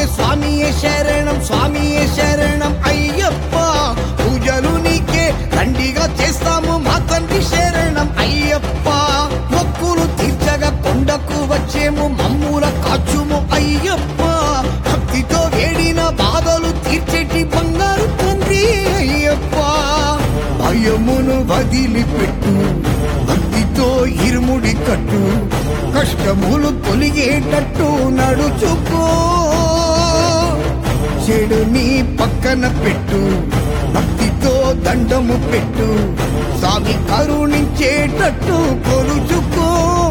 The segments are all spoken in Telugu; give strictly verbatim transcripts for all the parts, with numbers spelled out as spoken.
స్వామియే శరణం స్వామియే శరణం అయ్యప్ప పూజలు నీకే దండిగా చేస్తాము మా తండ్రి శరణం అయ్యప్ప మొక్కులు తీర్చగా కొండకు వచ్చేము మమ్ముల కాచుము అయ్యప్ప భక్తితో వేడిన బాధలు తీర్చేటి బంగారు తండ్రి అయ్యప్ప భయమును వదిలిపెట్టు భక్తితో ఇరుముడి కట్టు కష్టములు తొలిగేటట్టు నడుచుకో చెడుని పక్కన పెట్టు భక్తితో దండము పెట్టు స్వామి కరుణించేటట్టు కొలుచుకో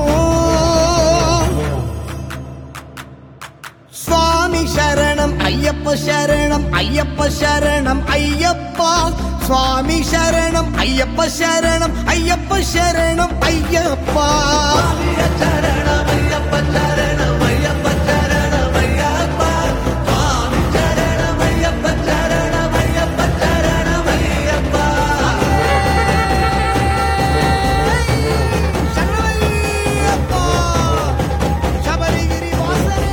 స్వామి శరణం అయ్యప్ప శరణం అయ్యప్ప శరణం అయ్యప్ప స్వామి శరణం అయ్యప్ప శరణం అయ్యప్ప శరణం అయ్యప్ప శరణం అయ్యప్ప శరణం అయ్యప్ప శరణం అయ్యప్ప స్వామి శరణం అయ్యప్ప శరణం అయ్యప్ప శరణం అయ్యప్ప శరణమయ్యప్ప శబరిగిరి వాసనే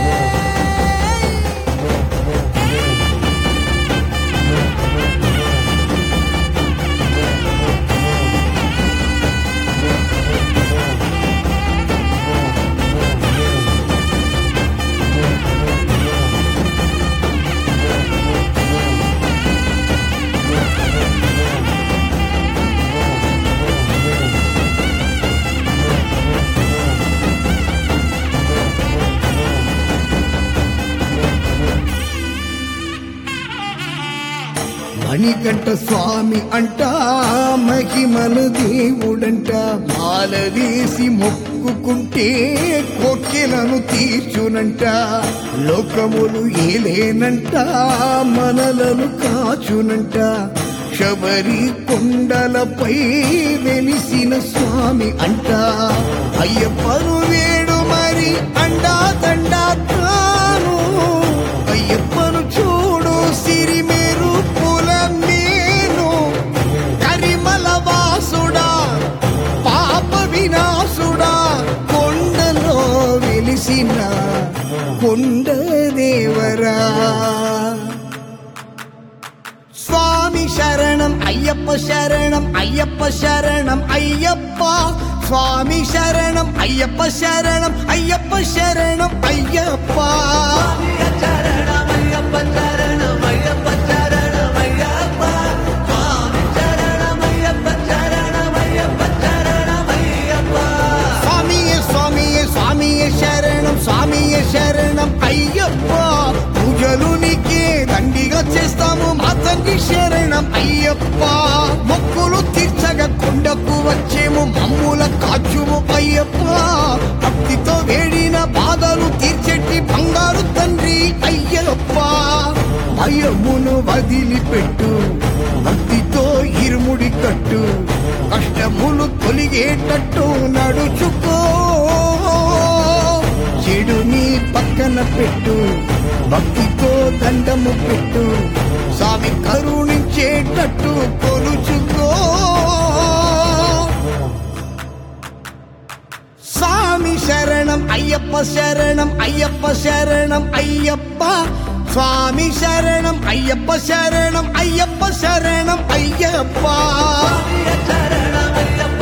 మణికంఠ స్వామి అంట మహిమల దేవుడంట మాలవేసి మొక్కుకుంటే కోర్కెలను తీర్చునంట లోకములు ఏలేనంట మనలను కాచునంట శబరి కొండలపై వెలిసిన స్వామి అంట అయ్యప్పను వేడు మరి అండా దండా తాను అయ్యప్పను చూడు సిరిమేరు పులమేను కరిమల వాసుడా పాప వినాశుడా కొండలో వెలిసిన కొండ దేవరా స్వామి శరణం అయ్యప్ప శరణం అయ్యప్ప శరణం అయ్యప్ప స్వామి శరణం అయ్యప్ప శరణం అయ్యప్ప శరణం అయ్యప్ప శరణం అయ్యప్ప శరణం అయ్యప్ప శరణం అయ్యప్ప స్వామి శరణం అయ్యప్ప శరణం అయ్యప్ప శరణం అయ్యప్ప స్వామియే స్వామియే స్వామియే శరణం స్వామియే శరణం అయ్యప్ప పూజలు నీకే దండిగా చేస్తాము మా తండ్రి శరణం అయ్యప్ప మొక్కులు తీర్చగా కొండకు వచ్చేము మమ్ముల కాచుము అయ్యప్ప భక్తితో వేడిన బాధలు తీర్చెట్టి బంగారు తండ్రి అయ్యప్ప భయమును వదిలిపెట్టు భక్తితో ఇరుముడి కట్టు కష్టములు తొలిగేటట్టు నడుచుకో చెడుని పక్కన పెట్టు భక్తితో దండము పెట్టు స్వామి కరుణించేటట్టు కొలుచుకో స్వామి శరణం అయ్యప్ప శరణం అయ్యప్ప శరణం అయ్యప్ప స్వామి శరణం అయ్యప్ప శరణం అయ్యప్ప శరణం అయ్యప్ప శరణం అయ్యప్ప